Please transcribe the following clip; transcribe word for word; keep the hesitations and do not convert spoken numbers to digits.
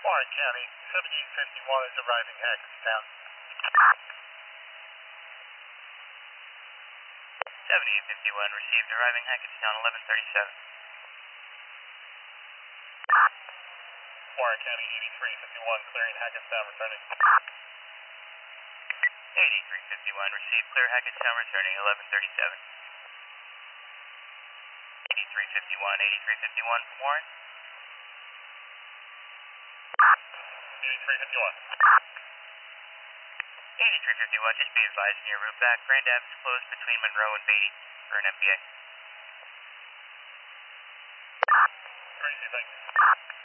Warren County, seventeen fifty-one is arriving Hackettstown. seventeen fifty-one received, arriving Hackettstown, eleven thirty-seven. Warren County, eighty-three fifty-one, clearing Hackettstown, returning. eighty-three fifty-one received, clear Hackettstown, returning, eleven thirty-seven. eighty-three fifty-one, eighty-three fifty-one from Warren. eighty-three fifty-one. eighty-three fifty-one, just be advised in your route back. Grand Ave is closed between Monroe and Beatty for an M P A. Crazy, thank you.